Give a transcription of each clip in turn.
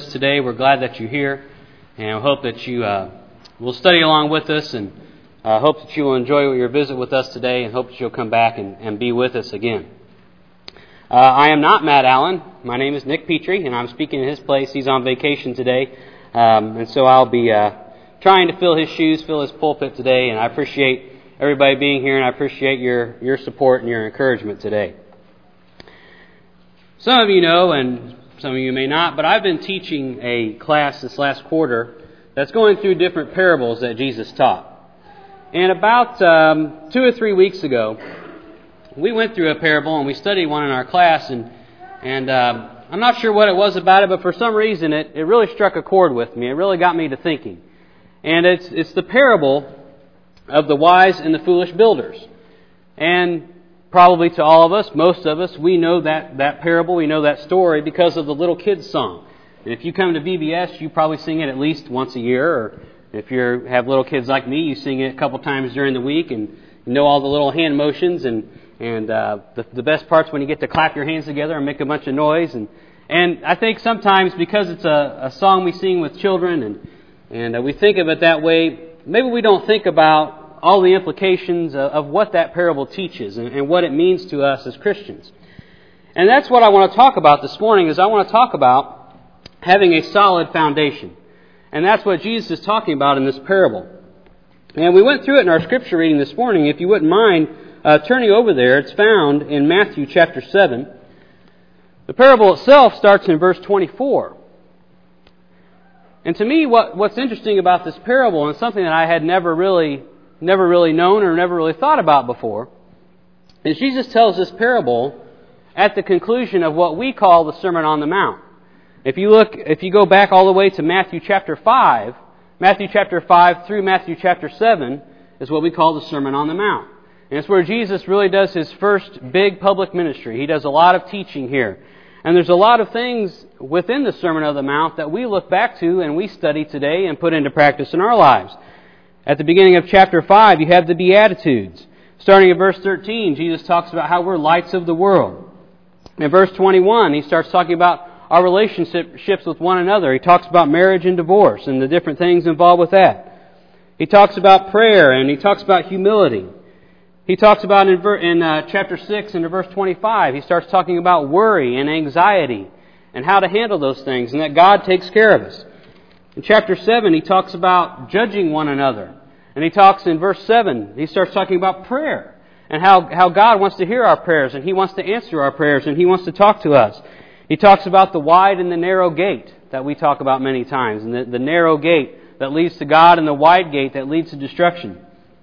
us today. We're glad that you're here, and I hope that you will study along with us, and hope that you will enjoy your visit with us today, and hope that you'll come back and be with us again. I am not Matt Allen. My name is Nick Petrie, and I'm speaking in his place. He's on vacation today, and so I'll be trying to fill his shoes, fill his pulpit today, and I appreciate everybody being here, and I appreciate your support and your encouragement today. Some of you know, and some of you may not, but I've been teaching a class this last quarter that's going through different parables that Jesus taught. And about 2 or 3 weeks ago, we went through a parable and we studied one in our class, and I'm not sure what it was about it, but for some reason it really struck a chord with me. It really got me to thinking. And it's the parable of the wise and the foolish builders. And probably to all of us, most of us, we know that parable, we know that story because of the little kids song. And if you come to VBS, you probably sing it at least once a year, or if you have little kids like me, you sing it a couple times during the week, and you know all the little hand motions, and the best part's when you get to clap your hands together and make a bunch of noise. And I think sometimes because it's a song we sing with children, and we think of it that way, maybe we don't think about all the implications of what that parable teaches and what it means to us as Christians. And that's what I want to talk about this morning, is I want to talk about having a solid foundation. And that's what Jesus is talking about in this parable. And we went through it in our scripture reading this morning. If you wouldn't mind turning over there, it's found in Matthew chapter 7. The parable itself starts in verse 24. And to me, what's interesting about this parable, and something that I had never really known or never really thought about before, is Jesus tells this parable at the conclusion of what we call the Sermon on the Mount. If you go back all the way to Matthew chapter 5 through Matthew chapter 7 is what we call the Sermon on the Mount. And it's where Jesus really does his first big public ministry. He does a lot of teaching here. And there's a lot of things within the Sermon on the Mount that we look back to and we study today and put into practice in our lives. At the beginning of chapter 5, you have the Beatitudes. Starting at verse 13, Jesus talks about how we're lights of the world. In verse 21, he starts talking about our relationships with one another. He talks about marriage and divorce and the different things involved with that. He talks about prayer, and he talks about humility. He talks about in chapter 6 and verse 25, he starts talking about worry and anxiety and how to handle those things, and that God takes care of us. In chapter 7, he talks about judging one another. And he talks in verse 7, he starts talking about prayer and how God wants to hear our prayers, and he wants to answer our prayers, and he wants to talk to us. He talks about the wide and the narrow gate that we talk about many times, and the narrow gate that leads to God and the wide gate that leads to destruction.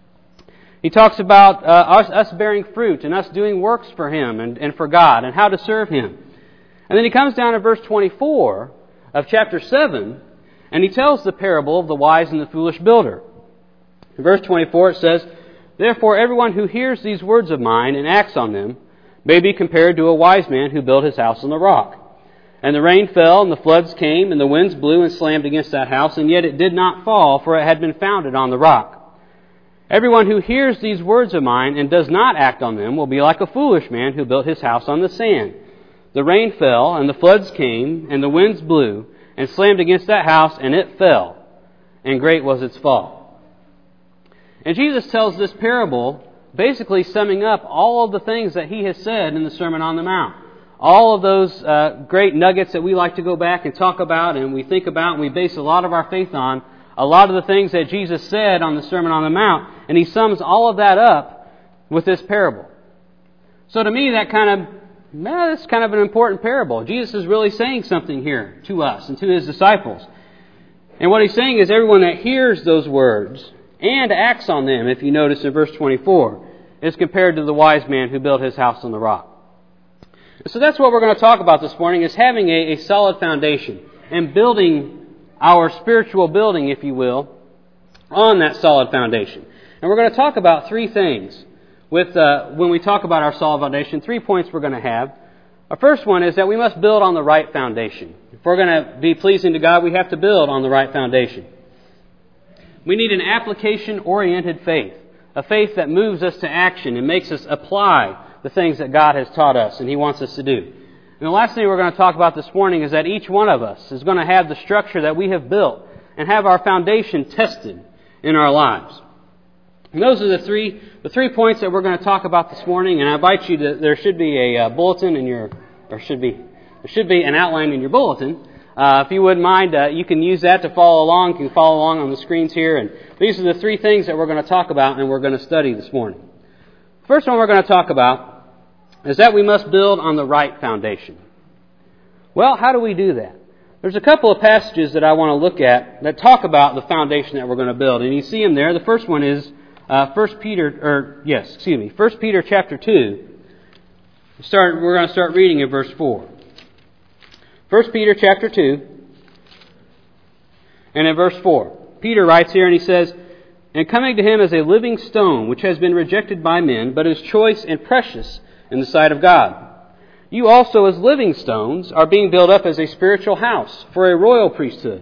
He talks about us bearing fruit and us doing works for him and for God and how to serve him. And then he comes down to verse 24 of chapter 7, and he tells the parable of the wise and the foolish builder. In verse 24 it says, "Therefore everyone who hears these words of mine and acts on them may be compared to a wise man who built his house on the rock. And the rain fell, and the floods came, and the winds blew and slammed against that house, and yet it did not fall, for it had been founded on the rock. Everyone who hears these words of mine and does not act on them will be like a foolish man who built his house on the sand. The rain fell, and the floods came, and the winds blew and slammed against that house, and it fell, and great was its fall." And Jesus tells this parable basically summing up all of the things that he has said in the Sermon on the Mount. All of those great nuggets that we like to go back and talk about and we think about and we base a lot of our faith on, a lot of the things that Jesus said on the Sermon on the Mount, and he sums all of that up with this parable. So to me, that's kind of an important parable. Jesus is really saying something here to us and to his disciples. And what he's saying is everyone that hears those words and acts on them, if you notice in verse 24, is compared to the wise man who built his house on the rock. So that's what we're going to talk about this morning, is having a solid foundation and building our spiritual building, if you will, on that solid foundation. And we're going to talk about three things when we talk about our solid foundation. 3 points we're going to have. Our first one is that we must build on the right foundation. If we're going to be pleasing to God, we have to build on the right foundation. We need an application-oriented faith, a faith that moves us to action and makes us apply the things that God has taught us and he wants us to do. And the last thing we're going to talk about this morning is that each one of us is going to have the structure that we have built and have our foundation tested in our lives. And those are the three points that we're going to talk about this morning. And I invite you to, there should be a bulletin in your, there should be an outline in your bulletin. If you wouldn't mind, you can use that to follow along. You can follow along on the screens here. And these are the three things that we're going to talk about and we're going to study this morning. The first one we're going to talk about is that we must build on the right foundation. Well, how do we do that? There's a couple of passages that I want to look at that talk about the foundation that we're going to build. And you see them there. The first one is 1 Peter chapter 2. We're going to start reading in verse 4. 1 Peter chapter 2, and in verse 4. Peter writes here and he says, "And coming to him as a living stone, which has been rejected by men, but is choice and precious in the sight of God. You also as living stones are being built up as a spiritual house for a royal priesthood,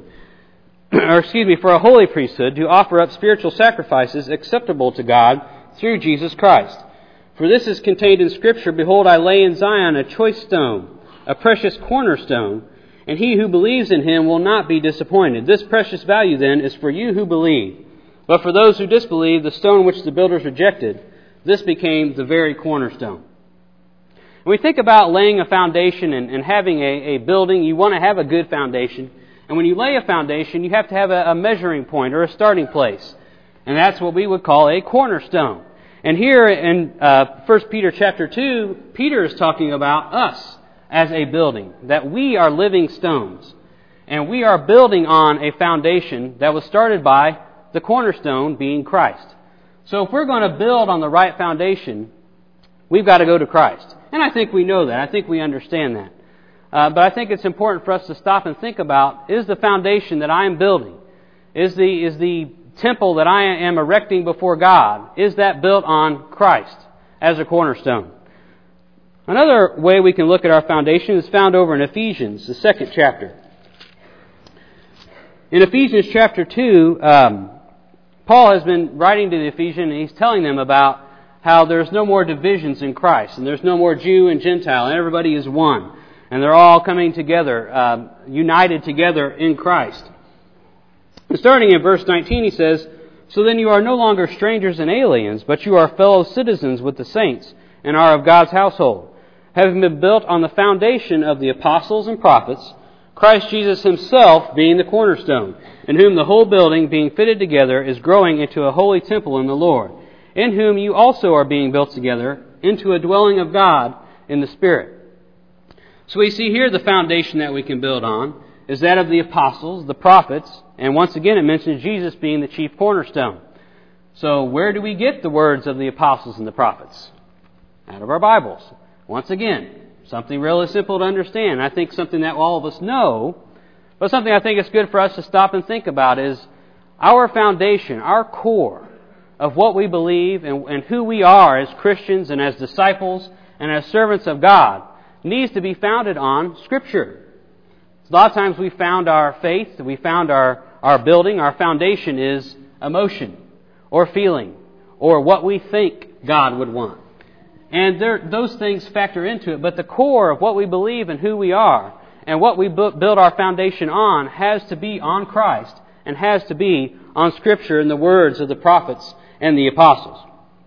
for a holy priesthood to offer up spiritual sacrifices acceptable to God through Jesus Christ. For this is contained in Scripture, Behold, I lay in Zion a choice stone, a precious cornerstone, and he who believes in him will not be disappointed. This precious value then is for you who believe. But for those who disbelieve, the stone which the builders rejected, this became the very cornerstone." When we think about laying a foundation and having a building, you want to have a good foundation. And when you lay a foundation, you have to have a measuring point or a starting place. And that's what we would call a cornerstone. And here in 1 Peter chapter 2, Peter is talking about us as a building, that we are living stones. And we are building on a foundation that was started by the cornerstone being Christ. So if we're going to build on the right foundation, we've got to go to Christ. And I think we know that. I think we understand that. But I think it's important for us to stop and think about, is the foundation that I am building, is the temple that I am erecting before God, is that built on Christ as a cornerstone? Another way we can look at our foundation is found over in Ephesians, the 2nd chapter. In Ephesians chapter 2, Paul has been writing to the Ephesians and he's telling them about how there's no more divisions in Christ, and there's no more Jew and Gentile, and everybody is one. And they're all coming together, united together in Christ. And starting in verse 19, he says, "So then you are no longer strangers and aliens, but you are fellow citizens with the saints, and are of God's household, having been built on the foundation of the apostles and prophets, Christ Jesus himself being the cornerstone, in whom the whole building, being fitted together, is growing into a holy temple in the Lord, in whom you also are being built together into a dwelling of God in the Spirit." So we see here the foundation that we can build on is that of the apostles, the prophets, and once again it mentions Jesus being the chief cornerstone. So where do we get the words of the apostles and the prophets? Out of our Bibles. Once again, something really simple to understand. I think something that all of us know, but something I think it's good for us to stop and think about is our foundation, our core of what we believe and who we are as Christians and as disciples and as servants of God needs to be founded on Scripture. A lot of times we found our faith, we found our building, our foundation is emotion or feeling or what we think God would want. And those things factor into it, but the core of what we believe and who we are and what we build our foundation on has to be on Christ and has to be on Scripture and the words of the prophets and the apostles.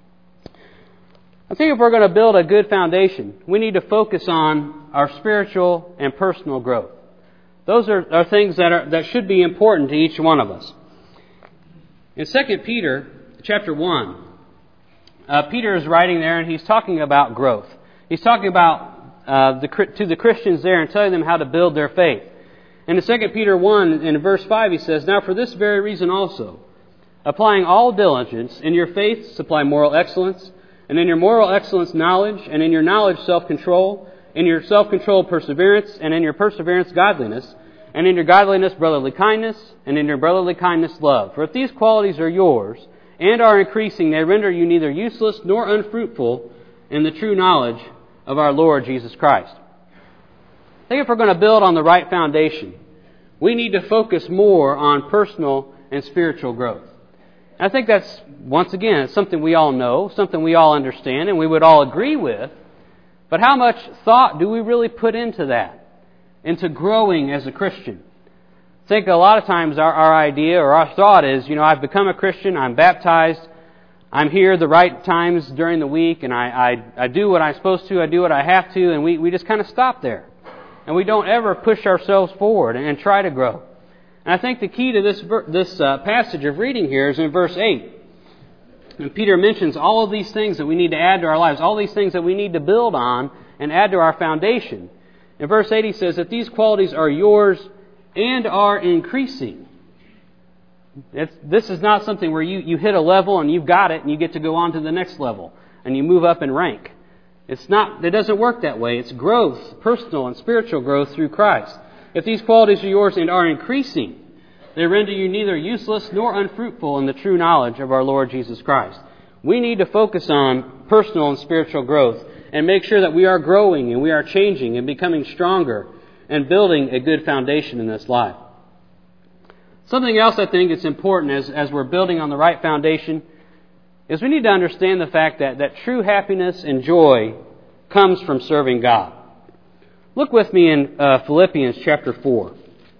I think if we're going to build a good foundation, we need to focus on our spiritual and personal growth. Those are things that should be important to each one of us. In 2 Peter chapter 1, Peter is writing there and he's talking about growth. He's talking about to the Christians there and telling them how to build their faith. And in 2 Peter 1, in verse 5, he says, "Now for this very reason also, applying all diligence, in your faith supply moral excellence, and in your moral excellence knowledge, and in your knowledge self-control, in your self-control perseverance, and in your perseverance godliness, and in your godliness brotherly kindness, and in your brotherly kindness love. For if these qualities are yours, and are increasing, they render you neither useless nor unfruitful in the true knowledge of our Lord Jesus Christ." I think if we're going to build on the right foundation, we need to focus more on personal and spiritual growth. I think that's, once again, something we all know, something we all understand, and we would all agree with. But how much thought do we really put into that? Into growing as a Christian? I think a lot of times our idea or our thought is, I've become a Christian, I'm baptized, I'm here the right times during the week, and I do what I'm supposed to, I do what I have to, and we just kind of stop there. And we don't ever push ourselves forward and try to grow. And I think the key to this passage of reading here is in verse 8. And Peter mentions all of these things that we need to add to our lives, all these things that we need to build on and add to our foundation. In verse 8 he says that these qualities are yours and are increasing. This is not something where you hit a level and you've got it and you get to go on to the next level and you move up in rank. It doesn't work that way. It's growth, personal and spiritual growth through Christ. If these qualities are yours and are increasing, they render you neither useless nor unfruitful in the true knowledge of our Lord Jesus Christ. We need to focus on personal and spiritual growth and make sure that we are growing and we are changing and becoming stronger and building a good foundation in this life. Something else I think is important as we're building on the right foundation is we need to understand the fact that true happiness and joy comes from serving God. Look with me in Philippians chapter 4.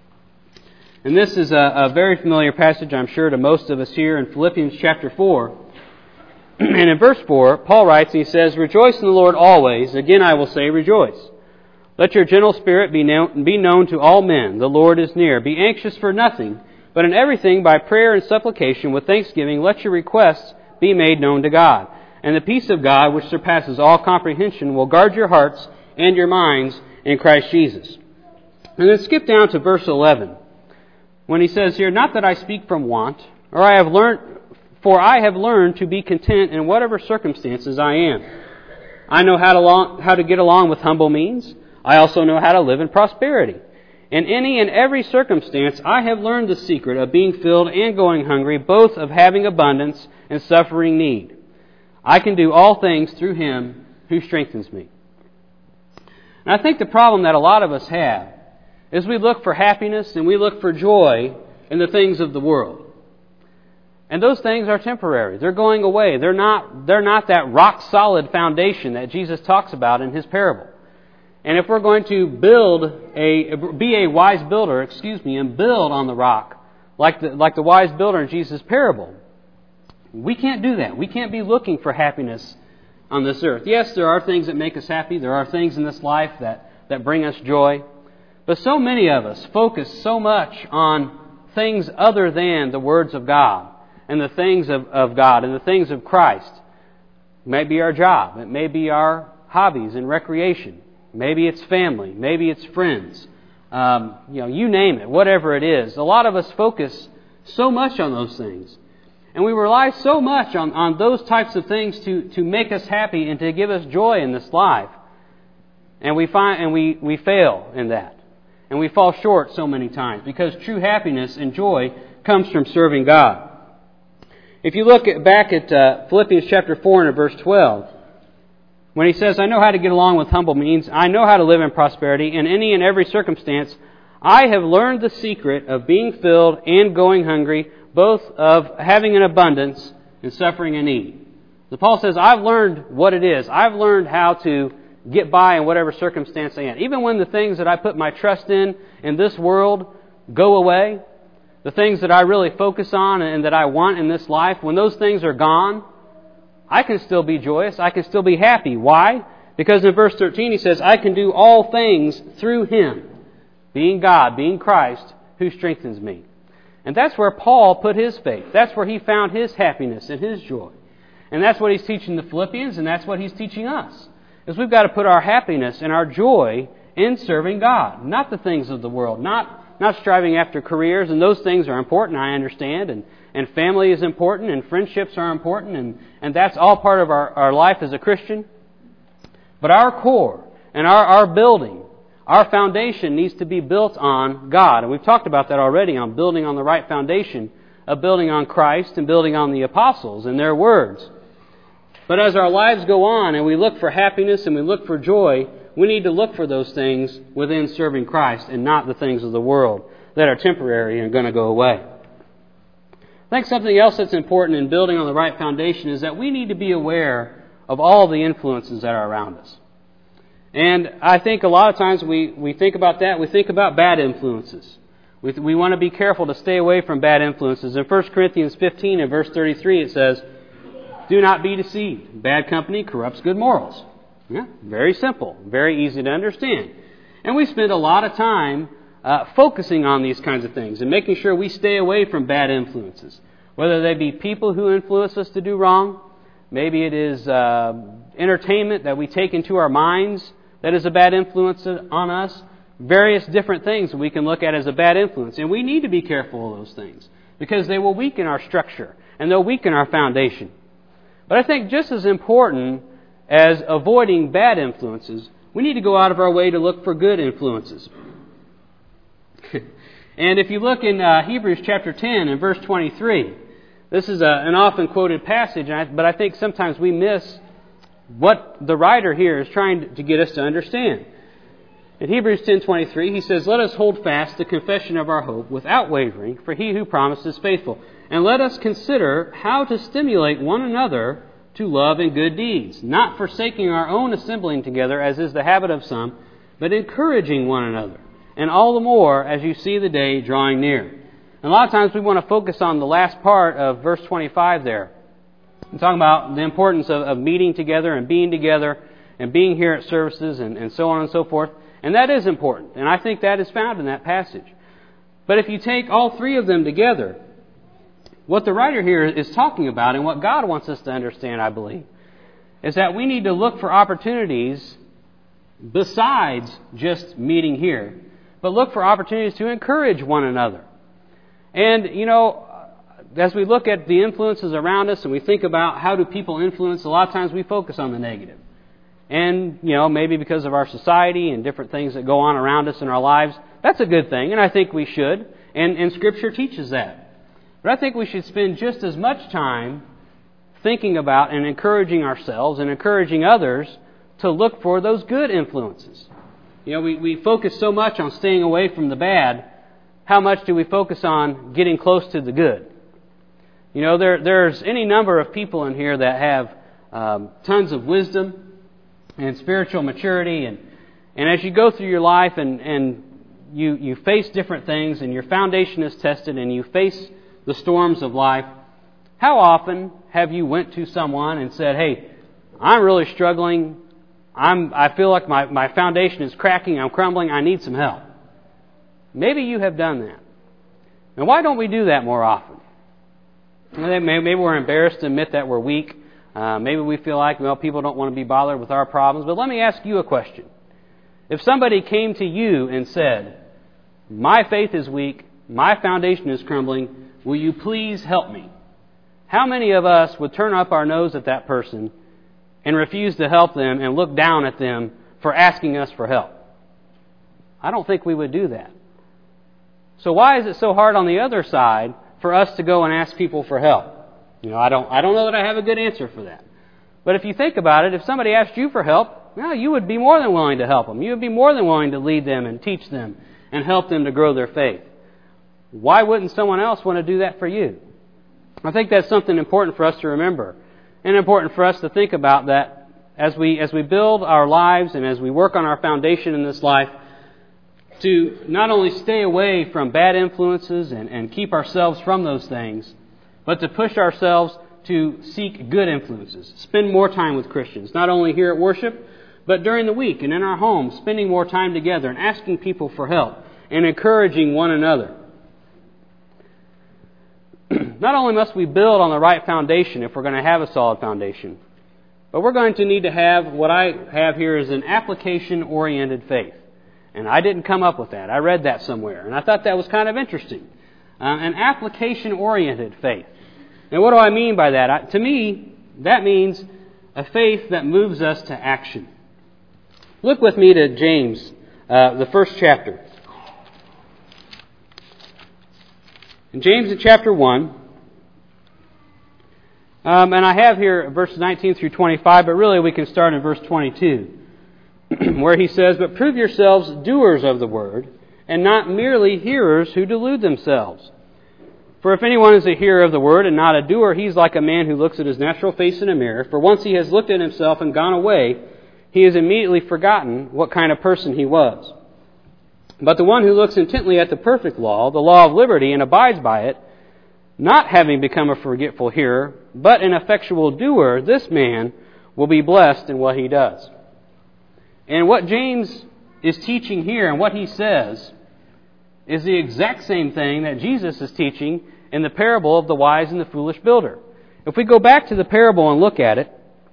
And this is a very familiar passage, I'm sure, to most of us here in Philippians chapter 4. And in verse 4, Paul writes, and he says, "Rejoice in the Lord always. Again I will say, rejoice. Let your gentle spirit be known to all men. The Lord is near. Be anxious for nothing, but in everything by prayer and supplication with thanksgiving let your requests be made known to God. And the peace of God, which surpasses all comprehension, will guard your hearts and your minds in Christ Jesus." And then skip down to verse 11, when he says here, "Not that I speak from want, for I have learned to be content in whatever circumstances I am. I know how to get along with humble means. I also know how to live in prosperity. In any and every circumstance, I have learned the secret of being filled and going hungry, both of having abundance and suffering need. I can do all things through Him who strengthens me." And I think the problem that a lot of us have is we look for happiness and we look for joy in the things of the world. And those things are temporary. They're going away. They're not that rock-solid foundation that Jesus talks about in His parable. And if we're going to be a wise builder, and build on the rock, like the wise builder in Jesus' parable, we can't do that. We can't be looking for happiness on this earth. Yes, there are things that make us happy. There are things in this life that bring us joy. But so many of us focus so much on things other than the words of God and the things of God and the things of Christ. It may be our job. It may be our hobbies and recreation. Maybe it's family. Maybe it's friends. You name it, whatever it is. A lot of us focus so much on those things. And we rely so much on those types of things to make us happy and to give us joy in this life. And we fail in that. And we fall short so many times because true happiness and joy comes from serving God. If you look back at Philippians chapter 4 and verse 12, when he says, "I know how to get along with humble means, I know how to live in prosperity, in any and every circumstance, I have learned the secret of being filled and going hungry, both of having an abundance and suffering a need." So Paul says, I've learned what it is. I've learned how to get by in whatever circumstance I am. Even when the things that I put my trust in this world go away, the things that I really focus on and that I want in this life, when those things are gone, I can still be joyous. I can still be happy. Why? Because in verse 13 he says, "I can do all things through Him," being God, being Christ, who strengthens me. And that's where Paul put his faith. That's where he found his happiness and his joy. And that's what he's teaching the Philippians, and that's what he's teaching us. Is we've got to put our happiness and our joy in serving God, not the things of the world, not striving after careers, and those things are important, I understand, and family is important, and friendships are important, and that's all part of our life as a Christian. But our core and our building, our foundation needs to be built on God. And we've talked about that already, on building on the right foundation of building on Christ and building on the apostles and their words. But as our lives go on and we look for happiness and we look for joy, we need to look for those things within serving Christ and not the things of the world that are temporary and going to go away. I think something else that's important in building on the right foundation is that we need to be aware of all the influences that are around us. And I think a lot of times we think about that, we think about bad influences. We want to be careful to stay away from bad influences. In 1 Corinthians 15 and verse 33 it says, "Do not be deceived. Bad company corrupts good morals." Yeah, very simple, very easy to understand. And we spend a lot of time focusing on these kinds of things and making sure we stay away from bad influences. Whether they be people who influence us to do wrong, maybe it is entertainment that we take into our minds that is a bad influence on us. Various different things we can look at as a bad influence. And we need to be careful of those things because they will weaken our structure and they'll weaken our foundation. But I think just as important as avoiding bad influences, we need to go out of our way to look for good influences. And if you look in Hebrews chapter 10 and verse 23, this is an often quoted passage, but I think sometimes we miss what the writer here is trying to get us to understand. In Hebrews 10:23, he says, "Let us hold fast the confession of our hope without wavering, for he who promised is faithful. And let us consider how to stimulate one another to love and good deeds, not forsaking our own assembling together, as is the habit of some, but encouraging one another, and all the more as you see the day drawing near." And a lot of times we want to focus on the last part of verse 25 there. I'm talking about the importance of meeting together and being together and being here at services and so on and so forth. And that is important. And I think that is found in that passage. But if you take all three of them together, what the writer here is talking about and what God wants us to understand, I believe, is that we need to look for opportunities besides just meeting here, but look for opportunities to encourage one another. And, as we look at the influences around us and we think about how do people influence, a lot of times we focus on the negative. And, maybe because of our society and different things that go on around us in our lives, that's a good thing, and I think we should. And Scripture teaches that. But I think we should spend just as much time thinking about and encouraging ourselves and encouraging others to look for those good influences. We focus so much on staying away from the bad. How much do we focus on getting close to the good? There's any number of people in here that have tons of wisdom and spiritual maturity, and as you go through your life and you face different things and your foundation is tested and you face the storms of life, how often have you went to someone and said, "Hey, I'm really struggling. I feel like my foundation is cracking. I'm crumbling. I need some help." Maybe you have done that. And why don't we do that more often? Maybe we're embarrassed to admit that we're weak. Maybe we feel like, people don't want to be bothered with our problems. But let me ask you a question. If somebody came to you and said, "My faith is weak, my foundation is crumbling, will you please help me?" How many of us would turn up our nose at that person and refuse to help them and look down at them for asking us for help? I don't think we would do that. So why is it so hard on the other side for us to go and ask people for help? I don't know that I have a good answer for that. But if you think about it, if somebody asked you for help, you would be more than willing to help them. You would be more than willing to lead them and teach them and help them to grow their faith. Why wouldn't someone else want to do that for you? I think that's something important for us to remember and important for us to think about, that as we build our lives and as we work on our foundation in this life, to not only stay away from bad influences and keep ourselves from those things, but to push ourselves to seek good influences. Spend more time with Christians, not only here at worship, but during the week and in our homes, spending more time together and asking people for help and encouraging one another. Not only must we build on the right foundation if we're going to have a solid foundation, but we're going to need to have what I have here is an application-oriented faith. And I didn't come up with that. I read that somewhere, and I thought that was kind of interesting. An application-oriented faith. Now, what do I mean by that? To me, that means a faith that moves us to action. Look with me to James, the first chapter. In James in chapter 1, and I have here verses 19 through 25, but really we can start in verse 22, where he says, "But prove yourselves doers of the word, and not merely hearers who delude themselves. For if anyone is a hearer of the word and not a doer, he's like a man who looks at his natural face in a mirror. For once he has looked at himself and gone away, he has immediately forgotten what kind of person he was. But the one who looks intently at the perfect law, the law of liberty, and abides by it, not having become a forgetful hearer, but an effectual doer, this man will be blessed in what he does. And what James is teaching here and what he says is the exact same thing that Jesus is teaching in the parable of the wise and the foolish builder. If we go back to the parable and look at it,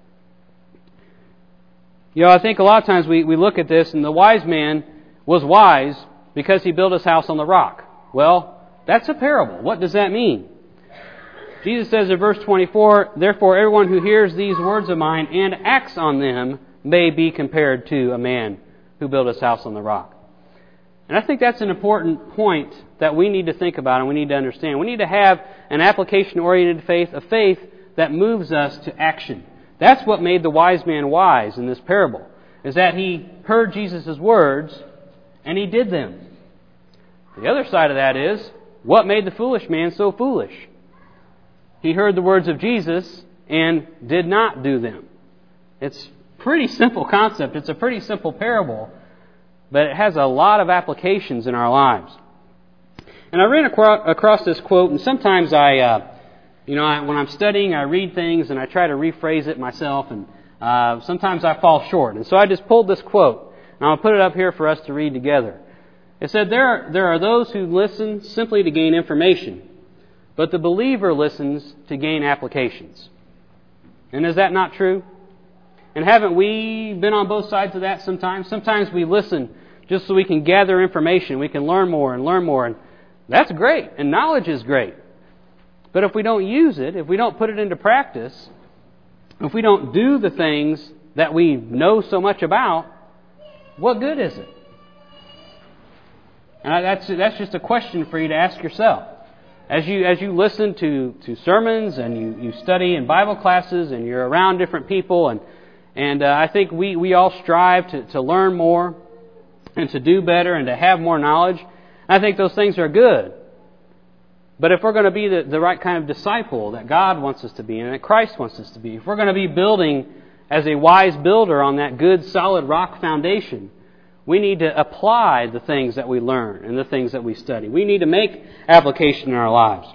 I think a lot of times we look at this and the wise man was wise because he built his house on the rock. Well, that's a parable. What does that mean? Jesus says in verse 24, "Therefore everyone who hears these words of mine and acts on them may be compared to a man who built his house on the rock." And I think that's an important point that we need to think about and we need to understand. We need to have an application-oriented faith, a faith that moves us to action. That's what made the wise man wise in this parable, is that he heard Jesus' words and he did them. The other side of that is, what made the foolish man so foolish? He heard the words of Jesus and did not do them. It's a pretty simple concept. It's a pretty simple parable, but it has a lot of applications in our lives. And I ran across this quote, and sometimes when I'm studying, I read things and I try to rephrase it myself, and sometimes I fall short. And so I just pulled this quote, and I'll put it up here for us to read together. It said, there are those who listen simply to gain information, but the believer listens to gain applications. And is that not true? And haven't we been on both sides of that sometimes? Sometimes we listen just so we can gather information. We can learn more. And that's great. And knowledge is great. But if we don't use it, if we don't put it into practice, if we don't do the things that we know so much about, what good is it? And that's just a question for you to ask yourself. As you listen to sermons and you study in Bible classes and you're around different people, and I think we all strive to learn more and to do better and to have more knowledge. I think those things are good. But if we're going to be the right kind of disciple that God wants us to be and that Christ wants us to be, if we're going to be building as a wise builder on that good, solid rock foundation, we need to apply the things that we learn and the things that we study. We need to make application in our lives.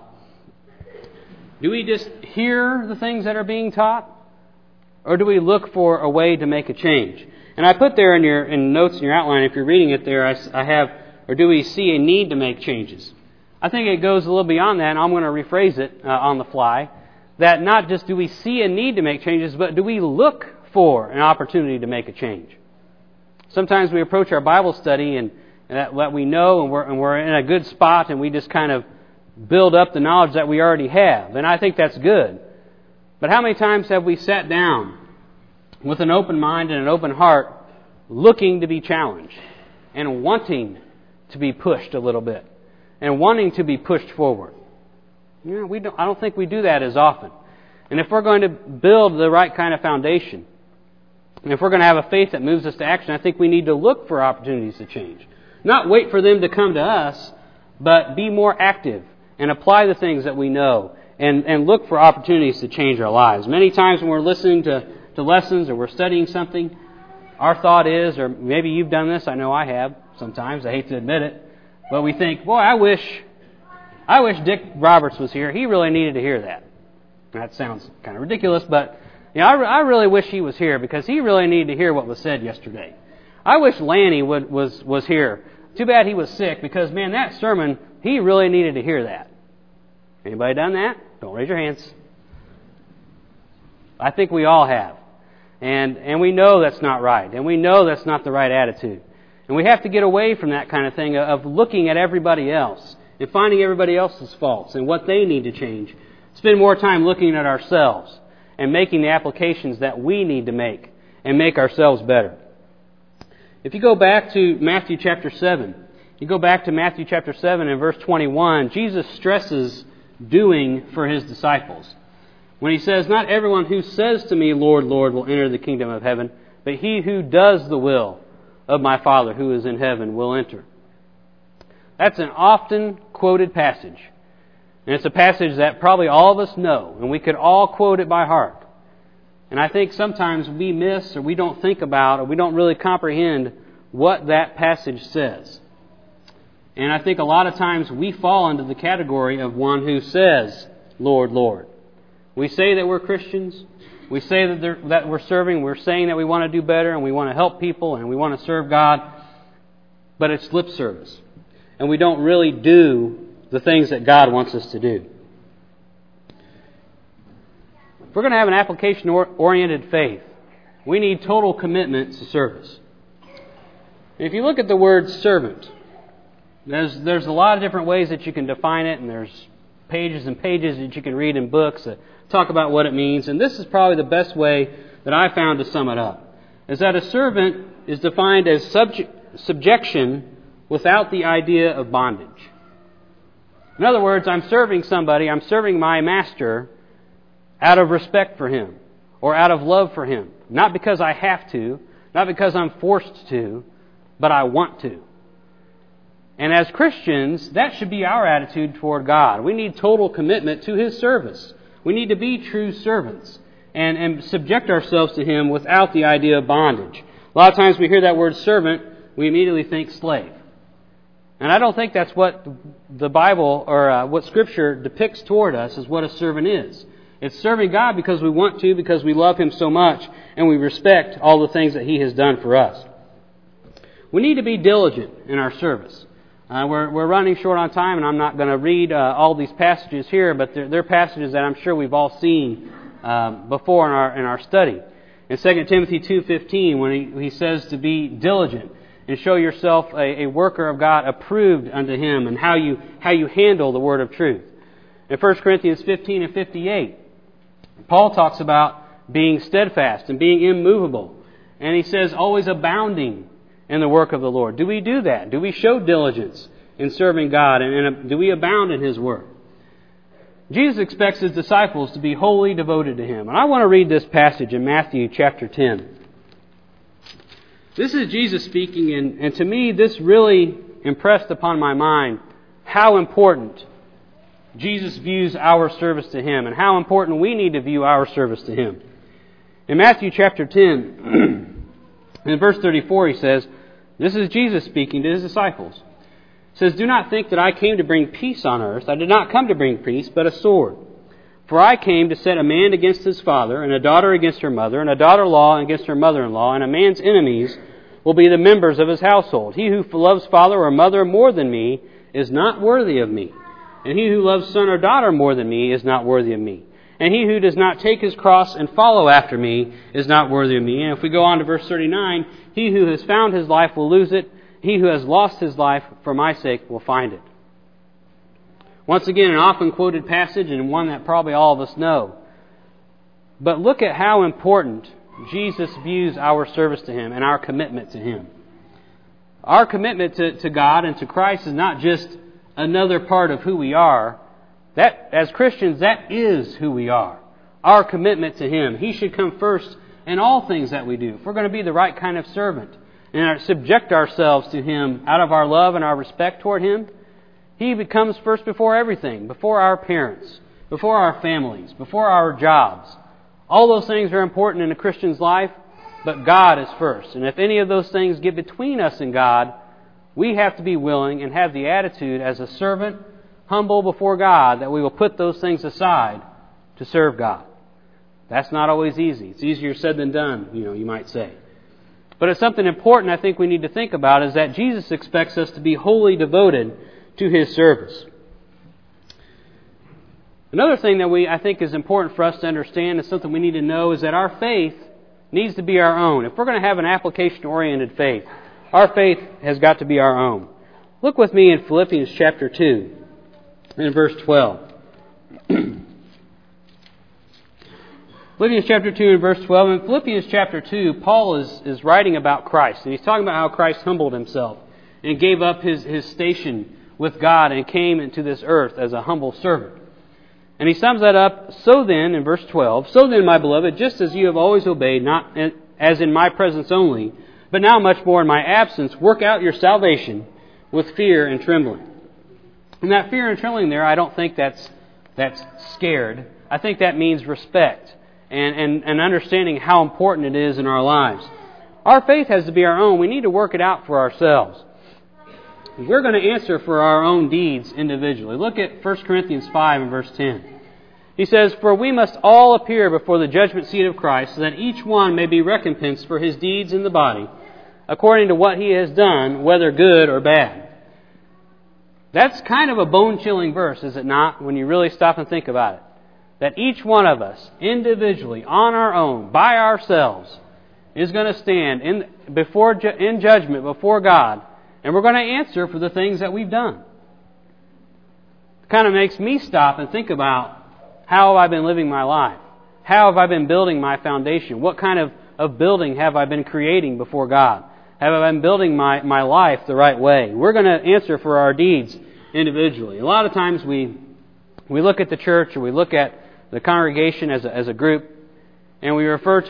Do we just hear the things that are being taught? Or do we look for a way to make a change? And I put there in notes in your outline, if you're reading it there, I have, or do we see a need to make changes? I think it goes a little beyond that, and I'm going to rephrase it on the fly, that not just do we see a need to make changes, but do we look for an opportunity to make a change? Sometimes we approach our Bible study and that we know and we're in a good spot and we just kind of build up the knowledge that we already have. And I think that's good. But how many times have we sat down with an open mind and an open heart looking to be challenged and wanting to be pushed a little bit and wanting to be pushed forward? I don't think we do that as often. And if we're going to build the right kind of foundation, and if we're going to have a faith that moves us to action, I think we need to look for opportunities to change. Not wait for them to come to us, but be more active and apply the things that we know and look for opportunities to change our lives. Many times when we're listening to lessons or we're studying something, our thought is, or maybe you've done this, I know I have sometimes, I hate to admit it, but we think, boy, I wish Dick Roberts was here. He really needed to hear that. That sounds kind of ridiculous, but I really wish he was here because he really needed to hear what was said yesterday. I wish Lanny was here. Too bad he was sick because, man, that sermon, he really needed to hear that. Anybody done that? Don't raise your hands. I think we all have. And we know that's not right. And we know that's not the right attitude. And we have to get away from that kind of thing of looking at everybody else and finding everybody else's faults and what they need to change. Spend more time looking at ourselves and making the applications that we need to make and make ourselves better. If you go back to Matthew chapter 7, and verse 21, Jesus stresses doing for His disciples. When He says, "Not everyone who says to me, 'Lord, Lord,' will enter the kingdom of heaven, but he who does the will of my Father who is in heaven will enter." That's an often quoted passage. And it's a passage that probably all of us know, and we could all quote it by heart. And I think sometimes we miss or we don't think about or we don't really comprehend what that passage says. And I think a lot of times we fall into the category of one who says, Lord, Lord. We say that we're Christians. We say that we're serving. We're saying that we want to do better and we want to help people and we want to serve God. But it's lip service. And we don't really do the things that God wants us to do. If we're going to have an application-oriented faith, we need total commitment to service. And if you look at the word servant, there's a lot of different ways that you can define it, and there's pages and pages that you can read in books that talk about what it means. And this is probably the best way that I found to sum it up, is that a servant is defined as subjection without the idea of bondage. In other words, I'm serving somebody, I'm serving my master out of respect for him or out of love for him. Not because I have to, not because I'm forced to, but I want to. And as Christians, that should be our attitude toward God. We need total commitment to His service. We need to be true servants and subject ourselves to Him without the idea of bondage. A lot of times we hear that word servant, we immediately think slave. And I don't think that's what the Bible or what Scripture depicts toward us as what a servant is. It's serving God because we want to, because we love Him so much, and we respect all the things that He has done for us. We need to be diligent in our service. We're running short on time, and I'm not going to read all these passages here, but they're passages that I'm sure we've all seen before in our study. In 2 Timothy 2:15, when he says to be diligent and show yourself a worker of God approved unto Him, and how you handle the word of truth. In 1 Corinthians 15 and 58, Paul talks about being steadfast and being immovable, and he says always abounding in the work of the Lord. Do we do that? Do we show diligence in serving God? And do we abound in His work? Jesus expects His disciples to be wholly devoted to Him. And I want to read this passage in Matthew chapter 10. This is Jesus speaking, and to me this really impressed upon my mind how important Jesus views our service to Him and how important we need to view our service to Him. In Matthew chapter 10, in verse 34 He says, this is Jesus speaking to His disciples. He says, do not think that I came to bring peace on earth. I did not come to bring peace, but a sword. For I came to set a man against his father, and a daughter against her mother, and a daughter-in-law against her mother-in-law, and a man's enemies will be the members of his household. He who loves father or mother more than me is not worthy of me. And he who loves son or daughter more than me is not worthy of me. And he who does not take his cross and follow after me is not worthy of me. And if we go on to verse 39, he who has found his life will lose it. He who has lost his life for my sake will find it. Once again, an often quoted passage and one that probably all of us know. But look at how important Jesus views our service to Him and our commitment to Him. Our commitment to God and to Christ is not just another part of who we are. That, as Christians, that is who we are. Our commitment to Him. He should come first in all things that we do. If we're going to be the right kind of servant and subject ourselves to Him out of our love and our respect toward Him, He becomes first before everything, before our parents, before our families, before our jobs. All those things are important in a Christian's life, but God is first. And if any of those things get between us and God, we have to be willing and have the attitude as a servant, humble before God, that we will put those things aside to serve God. That's not always easy. It's easier said than done, you might say. But it's something important I think we need to think about, is that Jesus expects us to be wholly devoted to His service. Another thing that I think is important for us to understand, and something we need to know, is that our faith needs to be our own. If we're going to have an application-oriented faith, our faith has got to be our own. Look with me in Philippians chapter 2, in verse 12. Philippians chapter 2 and verse 12. In Philippians chapter 2, Paul is writing about Christ, and he's talking about how Christ humbled Himself and gave up his station with God and came into this earth as a humble servant. And he sums that up, so then, in verse 12, so then, my beloved, just as you have always obeyed, not as in my presence only, but now much more in my absence, work out your salvation with fear and trembling. And that fear and trembling there, I don't think that's scared. I think that means respect and understanding how important it is in our lives. Our faith has to be our own. We need to work it out for ourselves. We're going to answer for our own deeds individually. Look at 1 Corinthians 5 and verse 10. He says, "For we must all appear before the judgment seat of Christ, so that each one may be recompensed for his deeds in the body, according to what he has done, whether good or bad." That's kind of a bone-chilling verse, is it not, when you really stop and think about it? That each one of us, individually, on our own, by ourselves, is going to stand in judgment before God, and we're going to answer for the things that we've done. It kind of makes me stop and think about, how have I been living my life? How have I been building my foundation? What kind of building have I been creating before God? Have I been building my life the right way? We're going to answer for our deeds individually. A lot of times we look at the church, or we look at the congregation as a group, and we refer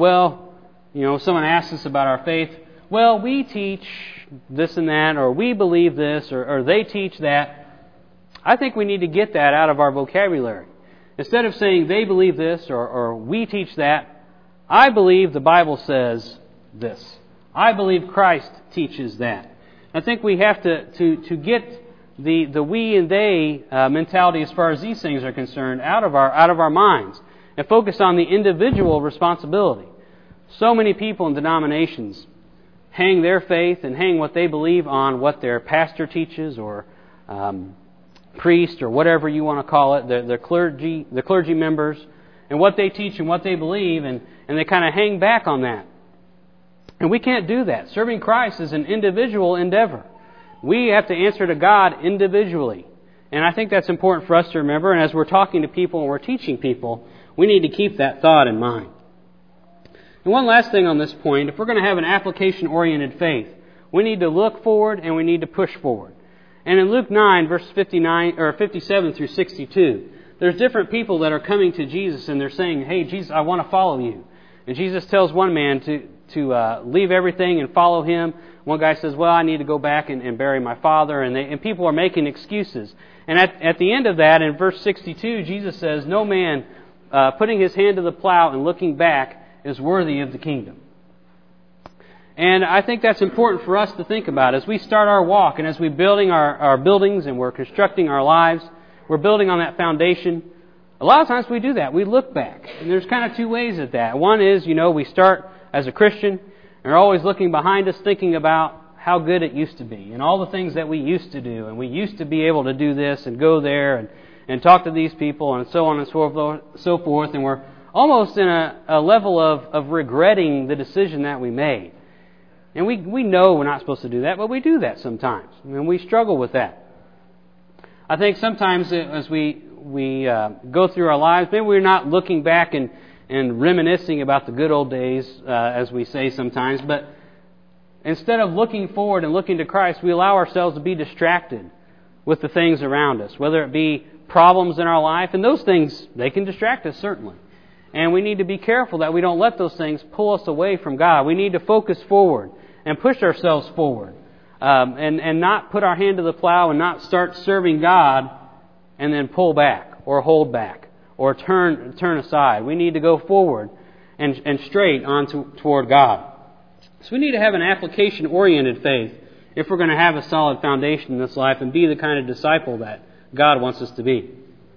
to, someone asks us about our faith. Well, we teach this and that, or we believe this, or they teach that. I think we need to get that out of our vocabulary. Instead of saying they believe this or we teach that, I believe the Bible says this. I believe Christ teaches that. I think we have to get the we and they mentality as far as these things are concerned out of our minds and focus on the individual responsibility. So many people in denominations hang their faith and hang what they believe on what their pastor teaches, or priest, or whatever you want to call it, the clergy members, and what they teach and what they believe, and they kind of hang back on that. And we can't do that. Serving Christ is an individual endeavor. We have to answer to God individually. And I think that's important for us to remember, and as we're talking to people and we're teaching people, we need to keep that thought in mind. And one last thing on this point, if we're going to have an application-oriented faith, we need to look forward and we need to push forward. And in Luke 9, verses 57 through 62, there's different people that are coming to Jesus and they're saying, "Hey, Jesus, I want to follow you." And Jesus tells one man to leave everything and follow him. One guy says, "Well, I need to go back and bury my father." And people are making excuses. And at the end of that, in verse 62, Jesus says, "No man putting his hand to the plow and looking back is worthy of the kingdom." And I think that's important for us to think about as we start our walk and as we're building our buildings and we're constructing our lives. We're building on that foundation. A lot of times we do that. We look back. And there's kind of two ways at that. One is, we start as a Christian and we're always looking behind us thinking about how good it used to be and all the things that we used to do. And we used to be able to do this and go there and talk to these people and so on and so forth. And we're almost in a level of regretting the decision that we made. And we know we're not supposed to do that, but we do that sometimes. And we struggle with that. I think sometimes as we go through our lives, maybe we're not looking back and reminiscing about the good old days, as we say sometimes, but instead of looking forward and looking to Christ, we allow ourselves to be distracted with the things around us, whether it be problems in our life, and those things, they can distract us, certainly. And we need to be careful that we don't let those things pull us away from God. We need to focus forward and push ourselves forward, and not put our hand to the plow and not start serving God and then pull back or hold back or turn aside. We need to go forward and straight on toward God. So we need to have an application-oriented faith if we're going to have a solid foundation in this life and be the kind of disciple that God wants us to be.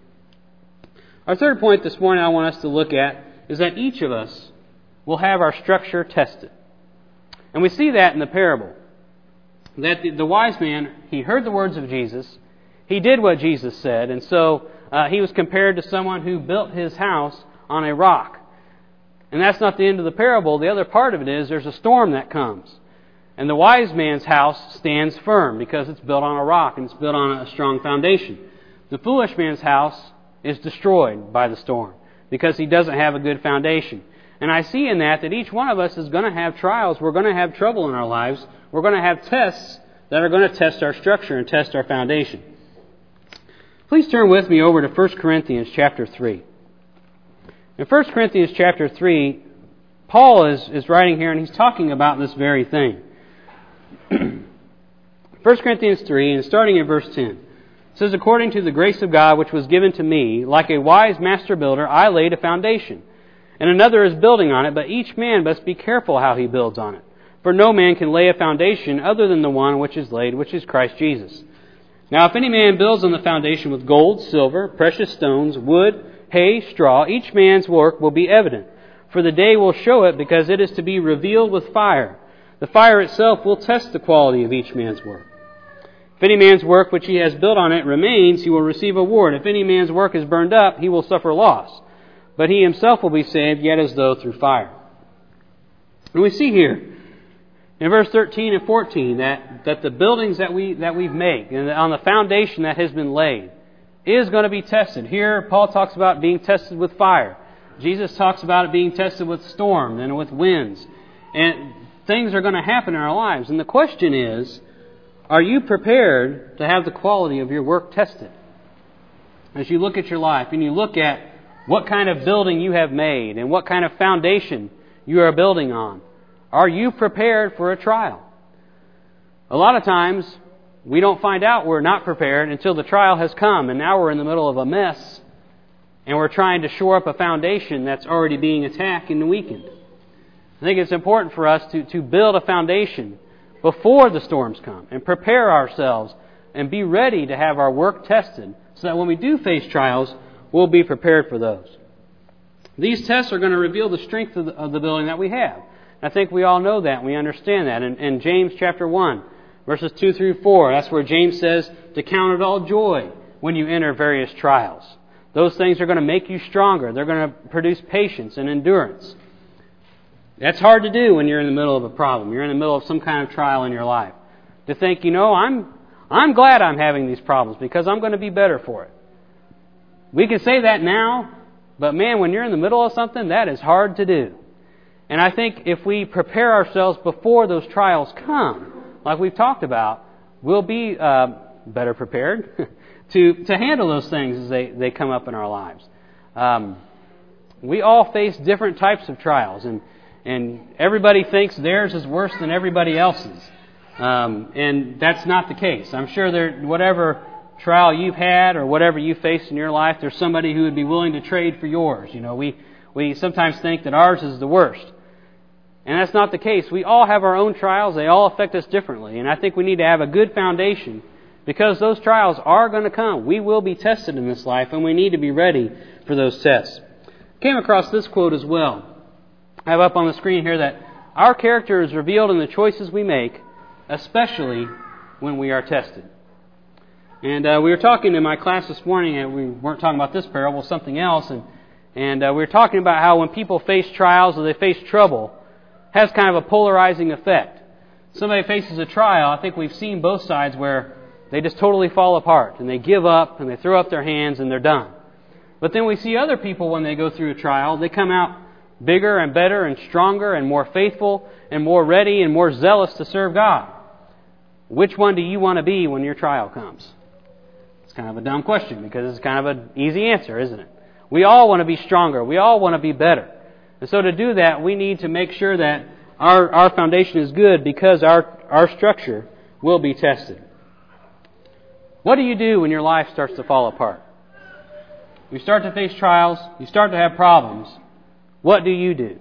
Our third point this morning I want us to look at is that each of us will have our structure tested. And we see that in the parable. That the wise man, he heard the words of Jesus, he did what Jesus said, and so he was compared to someone who built his house on a rock. And that's not the end of the parable. The other part of it is there's a storm that comes. And the wise man's house stands firm because it's built on a rock and it's built on a strong foundation. The foolish man's house is destroyed by the storm because he doesn't have a good foundation. And I see in that each one of us is going to have trials. We're going to have trouble in our lives. We're going to have tests that are going to test our structure and test our foundation. Please turn with me over to 1 Corinthians chapter 3. In 1 Corinthians chapter 3, Paul is writing here and he's talking about this very thing. 1 Corinthians 3, and starting in verse 10, it says, "According to the grace of God which was given to me, like a wise master builder, I laid a foundation. and another is building on it, but each man must be careful how he builds on it. For no man can lay a foundation other than the one which is laid, which is Christ Jesus. Now if any man builds on the foundation with gold, silver, precious stones, wood, hay, straw, each man's work will be evident. For the day will show it, because it is to be revealed with fire. The fire itself will test the quality of each man's work. If any man's work which he has built on it remains, he will receive a reward. If any man's work is burned up, he will suffer loss. But he himself will be saved, yet as though through fire. And we see here in verse 13 and 14 that the buildings that we've made, and on the foundation that has been laid, is going to be tested. Here Paul talks about being tested with fire. Jesus talks about it being tested with storm and with winds. And things are going to happen in our lives. And the question is, are you prepared to have the quality of your work tested? As you look at your life and you look at what kind of building you have made and what kind of foundation you are building on, are you prepared for a trial? A lot of times, we don't find out we're not prepared until the trial has come, and now we're in the middle of a mess, and we're trying to shore up a foundation that's already being attacked and weakened. I think it's important for us to build a foundation before the storms come and prepare ourselves and be ready to have our work tested so that when we do face trials, we'll be prepared for those. These tests are going to reveal the strength of the building that we have. I think we all know that and we understand that. In James chapter 1, verses 2 through 4, that's where James says to count it all joy when you enter various trials. Those things are going to make you stronger. They're going to produce patience and endurance. That's hard to do when you're in the middle of a problem. You're in the middle of some kind of trial in your life. To think, I'm glad I'm having these problems because I'm going to be better for it. We can say that now, but man, when you're in the middle of something, that is hard to do. And I think if we prepare ourselves before those trials come, like we've talked about, we'll be better prepared to handle those things as they come up in our lives. We all face different types of trials, and everybody thinks theirs is worse than everybody else's. And that's not the case. I'm sure whatever trial you've had or whatever you face in your life, there's somebody who would be willing to trade for yours. We sometimes think that ours is the worst. And that's not the case. We all have our own trials. They all affect us differently. And I think we need to have a good foundation because those trials are going to come. We will be tested in this life, and we need to be ready for those tests. Came across this quote as well. I have up on the screen here that our character is revealed in the choices we make, especially when we are tested. And we were talking in my class this morning, and we weren't talking about this parable, something else, and we were talking about how when people face trials or they face trouble, it has kind of a polarizing effect. Somebody faces a trial, I think we've seen both sides where they just totally fall apart, and they give up, and they throw up their hands, and they're done. But then we see other people when they go through a trial, they come out bigger and better and stronger and more faithful and more ready and more zealous to serve God. Which one do you want to be when your trial comes? It's kind of a dumb question because it's kind of an easy answer, isn't it? We all want to be stronger. We all want to be better. And so to do that, we need to make sure that our foundation is good because our structure will be tested. What do you do when your life starts to fall apart? You start to face trials. You start to have problems. What do you do?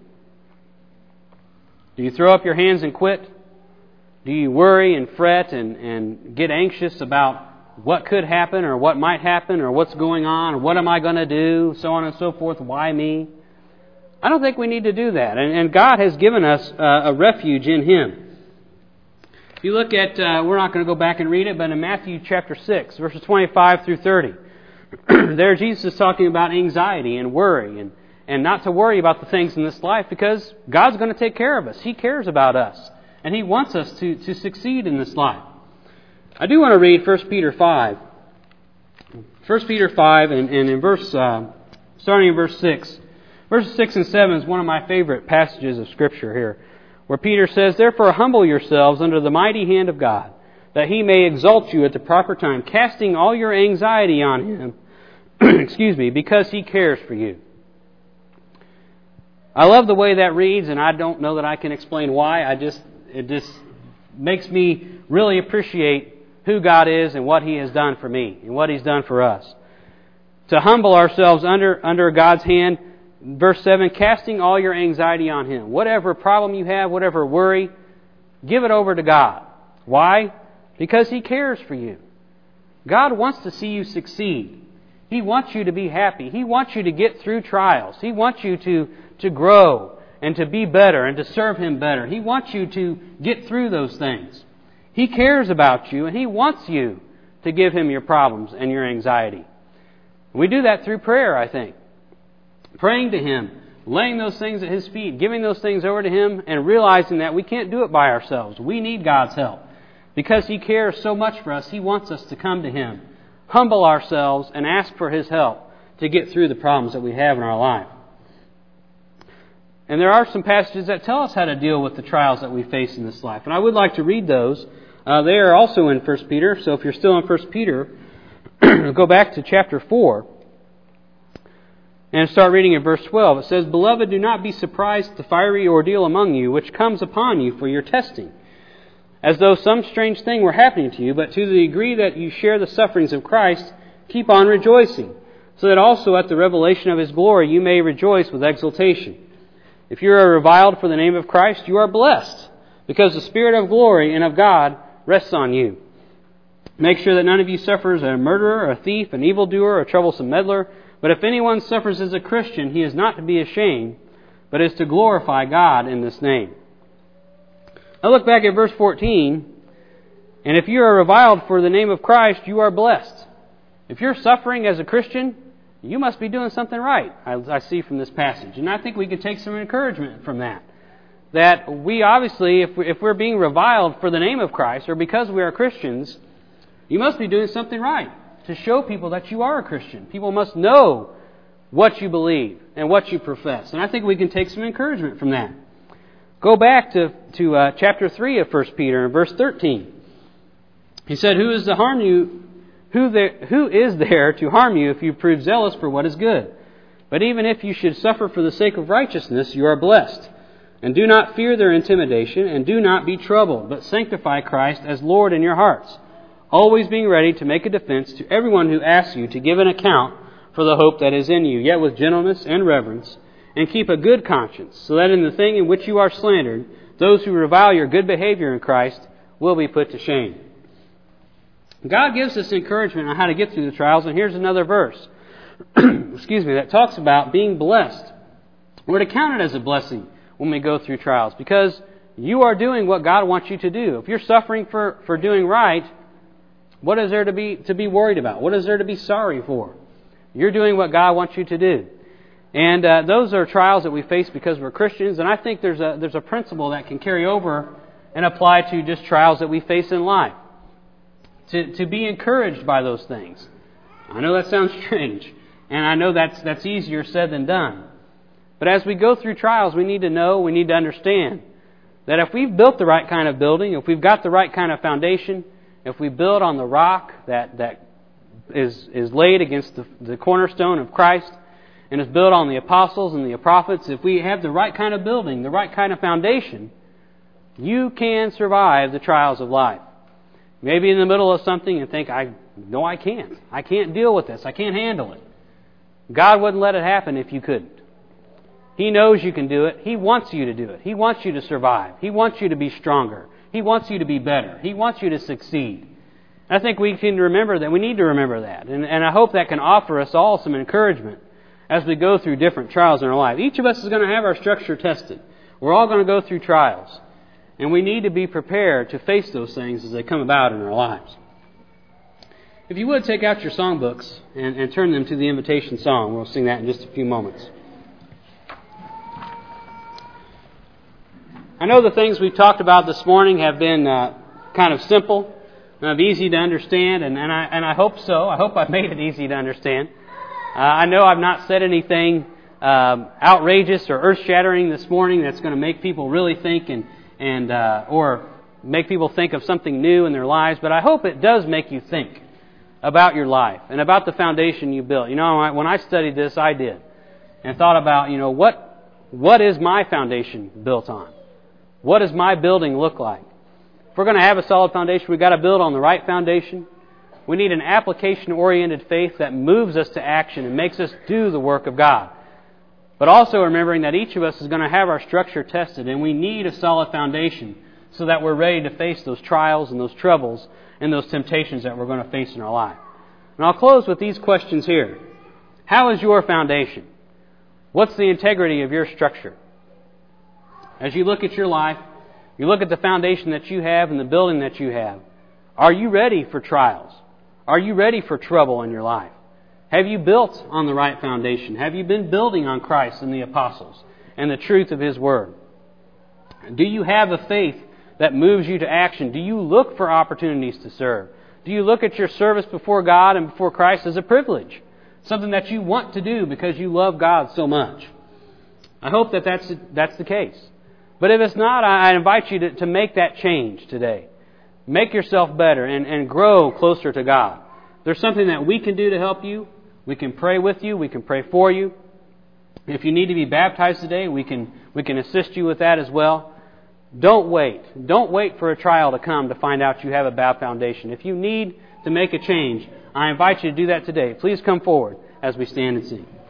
Do you throw up your hands and quit? Do you worry and fret and get anxious about what could happen or what might happen or what's going on or what am I going to do, so on and so forth, why me? I don't think we need to do that. And God has given us a refuge in Him. If you look at, we're not going to go back and read it, but in Matthew chapter 6, verses 25 through 30, there Jesus is talking about anxiety and worry and not to worry about the things in this life because God's going to take care of us. He cares about us. And He wants us to succeed in this life. I do want to read 1 Peter 5. 1 Peter 5 and in starting in verse 6. Verses 6 and 7 is one of my favorite passages of Scripture here, where Peter says, "Therefore humble yourselves under the mighty hand of God, that He may exalt you at the proper time, casting all your anxiety on Him, because He cares for you." I love the way that reads, and I don't know that I can explain why. It just makes me really appreciate who God is and what He has done for me and what He's done for us. To humble ourselves under God's hand Verse 7, casting all your anxiety on Him. Whatever problem you have, whatever worry, give it over to God. Why? Because He cares for you. God wants to see you succeed. He wants you to be happy. He wants you to get through trials. He wants you to grow and to be better and to serve Him better. He wants you to get through those things. He cares about you, and He wants you to give Him your problems and your anxiety. We do that through prayer, I think. Praying to Him, laying those things at His feet, giving those things over to Him, and realizing that we can't do it by ourselves. We need God's help. Because He cares so much for us, He wants us to come to Him, humble ourselves, and ask for His help to get through the problems that we have in our life. And there are some passages that tell us how to deal with the trials that we face in this life. And I would like to read those. They are also in 1 Peter. So if you're still in 1 Peter, go back to chapter 4 and start reading in verse 12. It says, Beloved, do not be surprised at the fiery ordeal among you, which comes upon you for your testing, as though some strange thing were happening to you, but to the degree that you share the sufferings of Christ, keep on rejoicing, so that also at the revelation of His glory you may rejoice with exultation. If you are reviled for the name of Christ, you are blessed, because the Spirit of glory and of God rests on you. Make sure that none of you suffers a murderer, a thief, an evildoer, a troublesome meddler. But if anyone suffers as a Christian, he is not to be ashamed, but is to glorify God in this name. Now look back at verse 14. And if you are reviled for the name of Christ, you are blessed. If you're suffering as a Christian, you must be doing something right, I see from this passage. And I think we can take some encouragement from that. That we obviously, if we're being reviled for the name of Christ, or because we are Christians, you must be doing something right to show people that you are a Christian. People must know what you believe and what you profess. And I think we can take some encouragement from that. Go back to chapter 3 of 1 Peter and verse 13. He said, Who is to harm you? Who is there to harm you if you prove zealous for what is good? But even if you should suffer for the sake of righteousness, you are blessed. And do not fear their intimidation, and do not be troubled, but sanctify Christ as Lord in your hearts, always being ready to make a defense to everyone who asks you to give an account for the hope that is in you, yet with gentleness and reverence, and keep a good conscience, so that in the thing in which you are slandered, those who revile your good behavior in Christ will be put to shame. God gives us encouragement on how to get through the trials, and here's another verse, that talks about being blessed. We're to count it as a blessing when we go through trials, because you are doing what God wants you to do. If you're suffering for doing right, what is there to be worried about? What is there to be sorry for? You're doing what God wants you to do. And those are trials that we face because we're Christians. And I think there's a principle that can carry over and apply to just trials that we face in life. To be encouraged by those things. I know that sounds strange. And I know that's easier said than done. But as we go through trials, we need to know, we need to understand that if we've built the right kind of building, if we've got the right kind of foundation, if we build on the rock that is laid against the cornerstone of Christ and is built on the apostles and the prophets, if we have the right kind of building, the right kind of foundation, you can survive the trials of life. Maybe in the middle of something and think, I can't. I can't deal with this. I can't handle it. God wouldn't let it happen if you couldn't. He knows you can do it. He wants you to do it. He wants you to survive. He wants you to be stronger. He wants you to be better. He wants you to succeed. I think we can remember that. We need to remember that. And I hope that can offer us all some encouragement as we go through different trials in our life. Each of us is going to have our structure tested. We're all going to go through trials. And we need to be prepared to face those things as they come about in our lives. If you would, take out your songbooks and turn them to the invitation song. We'll sing that in just a few moments. I know the things we've talked about this morning have been kind of simple, easy to understand, and I hope so. I hope I've made it easy to understand. I know I've not said anything outrageous or earth-shattering this morning that's going to make people really think or make people think of something new in their lives, but I hope it does make you think about your life and about the foundation you built. You know, when I studied this, I did, and thought about, what is my foundation built on? What does my building look like? If we're going to have a solid foundation, we've got to build on the right foundation. We need an application-oriented faith that moves us to action and makes us do the work of God. but also remembering that each of us is going to have our structure tested, and we need a solid foundation so that we're ready to face those trials and those troubles and those temptations that we're going to face in our life. And I'll close with these questions here. How is your foundation? What's the integrity of your structure? As you look at your life, you look at the foundation that you have and the building that you have. Are you ready for trials? Are you ready for trouble in your life? Have you built on the right foundation? Have you been building on Christ and the apostles and the truth of His Word? Do you have a faith that moves you to action? Do you look for opportunities to serve? Do you look at your service before God and before Christ as a privilege? Something that you want to do because you love God so much? I hope that that's the case. But if it's not, I invite you to make that change today. Make yourself better and grow closer to God. There's something that we can do to help you. We can pray with you. We can pray for you. If you need to be baptized today, we can assist you with that as well. Don't wait. Don't wait for a trial to come to find out you have a bad foundation. If you need to make a change, I invite you to do that today. Please come forward as we stand and sing.